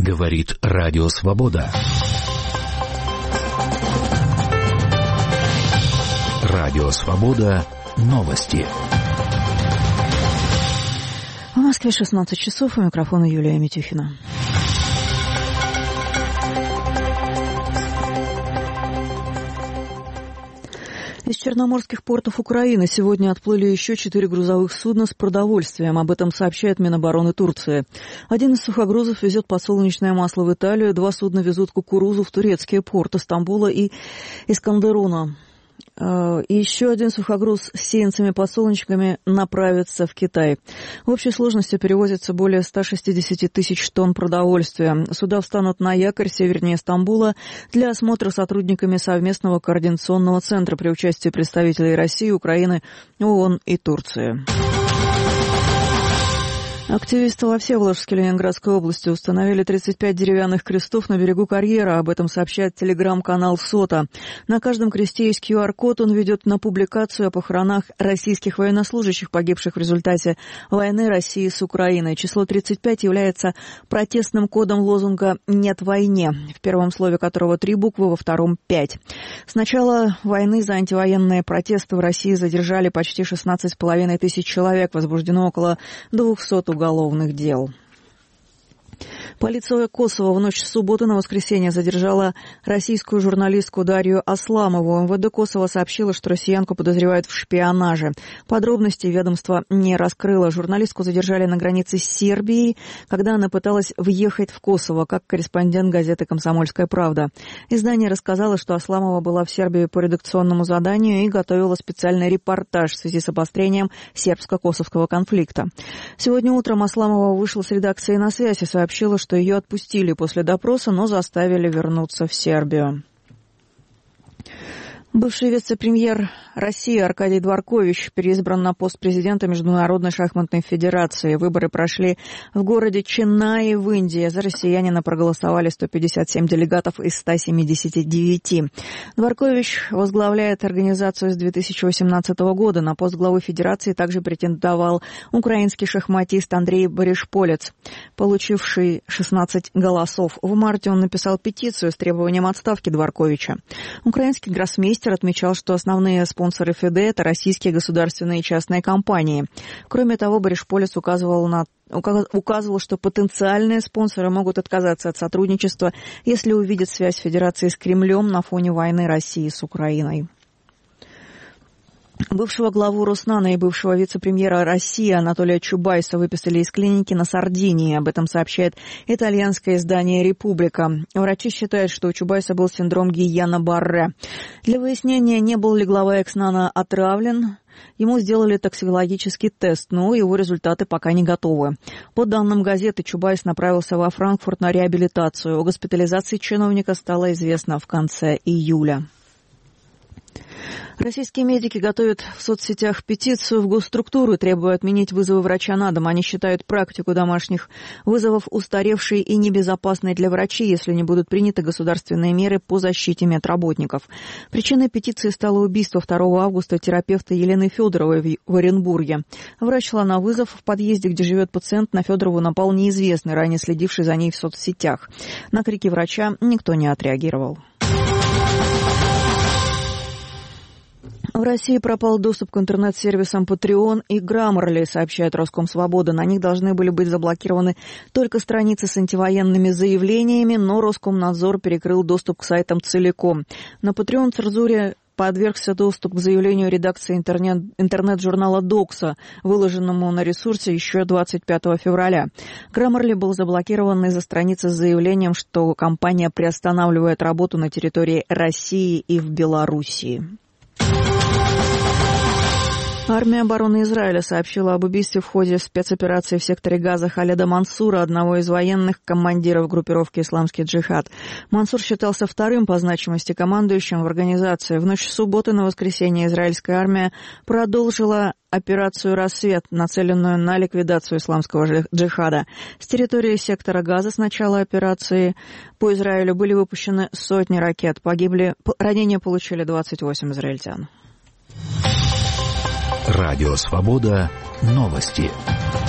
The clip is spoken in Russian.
Говорит Радио Свобода. Радио Свобода. Новости. В Москве 16 часов. У микрофона Юлия Митюхина. Из черноморских портов Украины сегодня отплыли еще 4 грузовых судна с продовольствием. Об этом сообщает Минобороны Турции. Один из сухогрузов везет подсолнечное масло в Италию, 2 судна везут кукурузу в турецкие порты Стамбула и Искандеруна. И еще один сухогруз с сеянцами-подсолнечниками направится в Китай. В общей сложности перевозится более 160 тысяч тонн продовольствия. Суда встанут на якорь севернее Стамбула для осмотра сотрудниками совместного координационного центра при участии представителей России, Украины, ООН и Турции. Активисты во Всеволожске Ленинградской области установили 35 деревянных крестов на берегу карьера. Об этом сообщает телеграм-канал СОТА. На каждом кресте есть QR-код. Он ведет на публикацию о похоронах российских военнослужащих, погибших в результате войны России с Украиной. Число 35 является протестным кодом лозунга «Нет войне», в первом слове которого 3 буквы, во втором 5. С начала войны за антивоенные протесты в России задержали почти 16,5 тысяч человек. Возбуждено около 200 уголовных дел. Полиция Косово в ночь с субботы на воскресенье задержала российскую журналистку Дарью Асламову. МВД Косово сообщило, что россиянку подозревают в шпионаже. Подробностей ведомство не раскрыло. Журналистку задержали на границе с Сербией, когда она пыталась въехать в Косово, как корреспондент газеты «Комсомольская правда». Издание рассказало, что Асламова была в Сербии по редакционному заданию и готовила специальный репортаж в связи с обострением сербско-косовского конфликта. Сегодня утром Асламова вышла с редакцией на связь и сообщила, что ее отпустили после допроса, но заставили вернуться в Сербию. Бывший вице-премьер России Аркадий Дворкович переизбран на пост президента Международной шахматной федерации. Выборы прошли в городе Ченнаи в Индии. За россиянина проголосовали 157 делегатов из 179. Дворкович возглавляет организацию с 2018 года. На пост главы федерации также претендовал украинский шахматист Андрей Баришполец, получивший 16 голосов. В марте он написал петицию с требованием отставки Дворковича. Украинский гроссмейстер отмечал, что основные спонсоры ФИДЕ – это российские государственные и частные компании. Кроме того, Баришполец указывал, что потенциальные спонсоры могут отказаться от сотрудничества, если увидят связь Федерации с Кремлем на фоне войны России с Украиной. Бывшего главу Роснана и бывшего вице-премьера России Анатолия Чубайса выписали из клиники на Сардинии. Об этом сообщает итальянское издание «Република». Врачи считают, что у Чубайса был синдром Гийена-Барре. Для выяснения, не был ли глава Экснана отравлен, ему сделали токсикологический тест, но его результаты пока не готовы. По данным газеты, Чубайс направился во Франкфурт на реабилитацию. О госпитализации чиновника стало известно в конце июля. Российские медики готовят в соцсетях петицию в госструктуру, требуя отменить вызовы врача на дом. Они считают практику домашних вызовов устаревшей и небезопасной для врачей, если не будут приняты государственные меры по защите медработников. Причиной петиции стало убийство 2 августа терапевта Елены Федоровой в Оренбурге. Врач шла на вызов в подъезде, где живет пациент. На Федорову напал неизвестный, ранее следивший за ней в соцсетях. На крики врача никто не отреагировал. В России пропал доступ к интернет-сервисам Patreon и Grammarly, сообщает Роскомсвобода. На них должны были быть заблокированы только страницы с антивоенными заявлениями, но Роскомнадзор перекрыл доступ к сайтам целиком. На Patreon цензуре подвергся доступ к заявлению редакции интернет-журнала «Докса», выложенному на ресурсе еще 25 февраля. Grammarly был заблокирован из-за страницы с заявлением, что компания приостанавливает работу на территории России и в Белоруссии. Армия обороны Израиля сообщила об убийстве в ходе спецоперации в секторе Газа Халеда Мансура, одного из военных командиров группировки «Исламский джихад». Мансур считался вторым по значимости командующим в организации. В ночь с субботы на воскресенье израильская армия продолжила операцию «Рассвет», нацеленную на ликвидацию исламского джихада. С территории сектора Газа с начала операции по Израилю были выпущены сотни ракет. Ранения получили 28 израильтян. Радио Свобода. Новости.